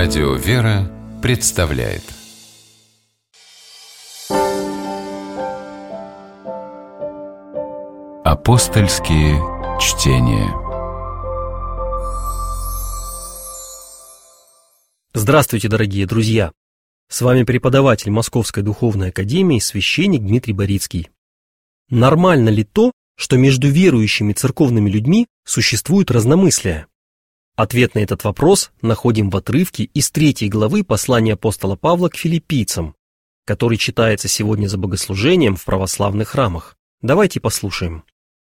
Радио «Вера» представляет Апостольские чтения. Здравствуйте, дорогие друзья! С вами преподаватель Московской Духовной Академии, священник Дмитрий Борицкий. Нормально ли то, что между верующими церковными людьми существует разномыслие? Ответ на этот вопрос находим в отрывке из 3 главы послания апостола Павла к филиппийцам, который читается сегодня за богослужением в православных храмах. Давайте послушаем.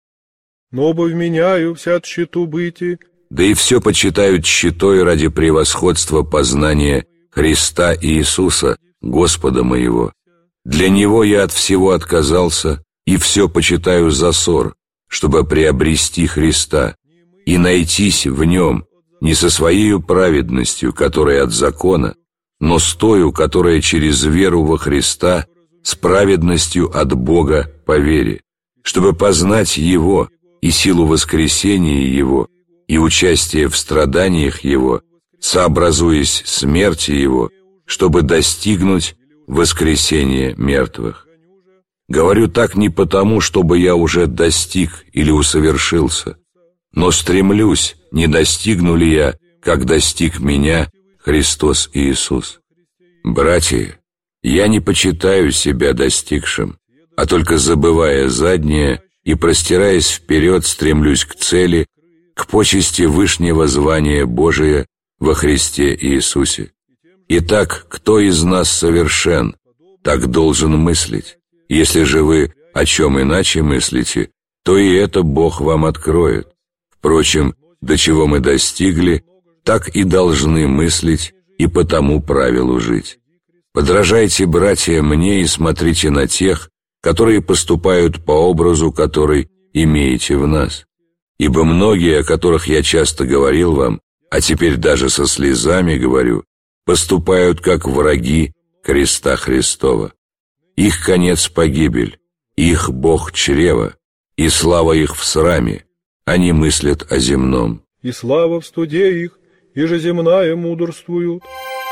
«Но обменяю вся тщету быти, да и все почитают тщетой ради превосходства познания Христа Иисуса, Господа моего. Для Него я от всего отказался, и все почитаю за ссор, чтобы приобрести Христа, и найтись в Нем, не со своею праведностью, которая от закона, но с тою, которая через веру во Христа, с праведностью от Бога по вере, чтобы познать Его и силу воскресения Его, и участие в страданиях Его, сообразуясь смерти Его, чтобы достигнуть воскресения мертвых. Говорю так не потому, чтобы я уже достиг или усовершился, но стремлюсь, не достигну ли я, как достиг меня Христос Иисус. Братья, я не почитаю себя достигшим, а только забывая заднее и простираясь вперед, стремлюсь к цели, к почести вышнего звания Божия во Христе Иисусе. Итак, кто из нас совершен, так должен мыслить. Если же вы о чем иначе мыслите, то и это Бог вам откроет. Впрочем, до чего мы достигли, так и должны мыслить и по тому правилу жить. Подражайте, братья, мне и смотрите на тех, которые поступают по образу, который имеете в нас. Ибо многие, о которых я часто говорил вам, а теперь даже со слезами говорю, поступают как враги креста Христова. Их конец — погибель, их Бог — чрево, и слава их в сраме. Они мыслят о земном. и слава в студе их, и же земная мудрствуют».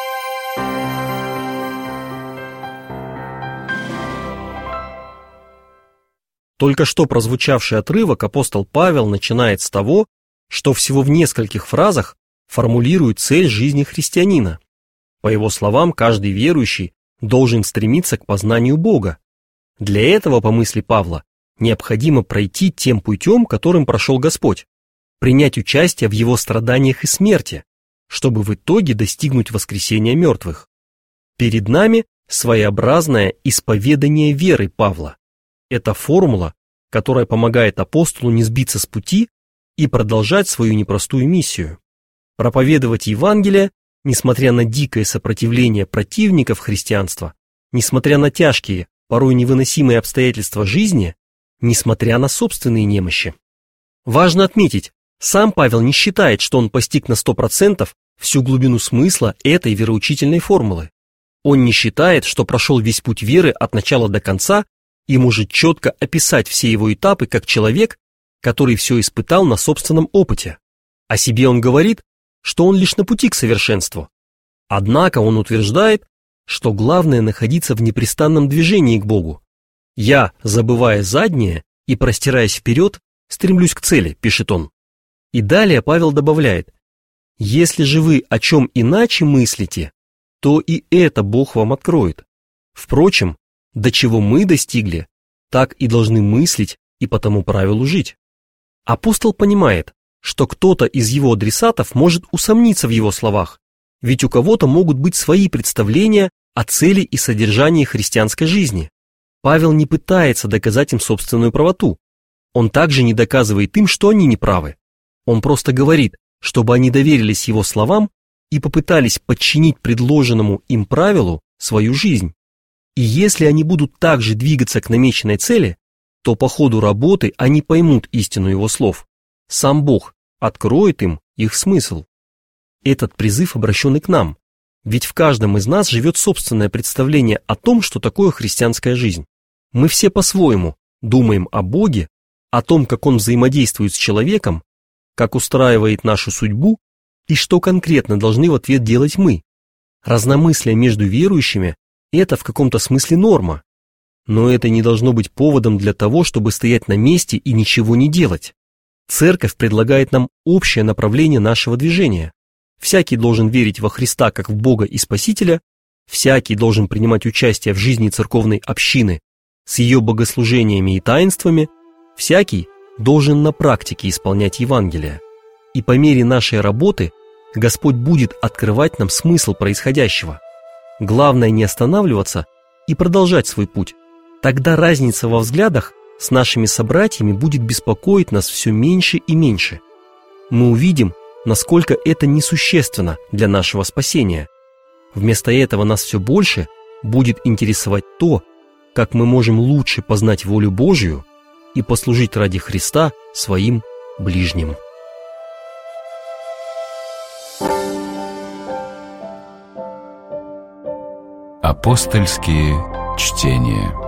Только что прозвучавший отрывок апостол Павел начинает с того, что всего в нескольких фразах формулирует цель жизни христианина. По его словам, каждый верующий должен стремиться к познанию Бога. Для этого, по мысли Павла, необходимо пройти тем путем, которым прошел Господь, принять участие в Его страданиях и смерти, чтобы в итоге достигнуть воскресения мертвых. Перед нами своеобразное исповедание веры Павла. Это формула, которая помогает апостолу не сбиться с пути и продолжать свою непростую миссию. Проповедовать Евангелие, несмотря на дикое сопротивление противников христианства, несмотря на тяжкие, порой невыносимые обстоятельства жизни, несмотря на собственные немощи. Важно отметить, сам Павел не считает, что он постиг на 100% всю глубину смысла этой вероучительной формулы. Он не считает, что прошел весь путь веры от начала до конца и может четко описать все его этапы как человек, который все испытал на собственном опыте. О себе он говорит, что он лишь на пути к совершенству. Однако он утверждает, что главное находиться в непрестанном движении к Богу. «Я, забывая заднее и простираясь вперед, стремлюсь к цели», пишет он. И далее Павел добавляет: «Если же вы о чем иначе мыслите, то и это Бог вам откроет. Впрочем, до чего мы достигли, так и должны мыслить и по тому правилу жить». Апостол понимает, что кто-то из его адресатов может усомниться в его словах, ведь у кого-то могут быть свои представления о цели и содержании христианской жизни. Павел не пытается доказать им собственную правоту. Он также не доказывает им, что они неправы. Он просто говорит, чтобы они доверились его словам и попытались подчинить предложенному им правилу свою жизнь. И если они будут также двигаться к намеченной цели, то по ходу работы они поймут истину его слов. Сам Бог откроет им их смысл. Этот призыв обращен и к нам, ведь в каждом из нас живет собственное представление о том, что такое христианская жизнь. Мы все по-своему думаем о Боге, о том, как Он взаимодействует с человеком, как устраивает нашу судьбу и что конкретно должны в ответ делать мы, Разномыслие между верующими – это в каком-то смысле норма. Но это не должно быть поводом для того, чтобы стоять на месте и ничего не делать. Церковь предлагает нам общее направление нашего движения. Всякий должен верить во Христа как в Бога и Спасителя, всякий должен принимать участие в жизни церковной общины с ее богослужениями и таинствами, всякий должен на практике исполнять Евангелие. И по мере нашей работы Господь будет открывать нам смысл происходящего. Главное не останавливаться и продолжать свой путь. Тогда разница во взглядах с нашими собратьями будет беспокоить нас все меньше и меньше. Мы увидим, насколько это несущественно для нашего спасения. Вместо этого нас все больше будет интересовать то, как мы можем лучше познать волю Божию и послужить ради Христа своим ближним. Апостольские чтения.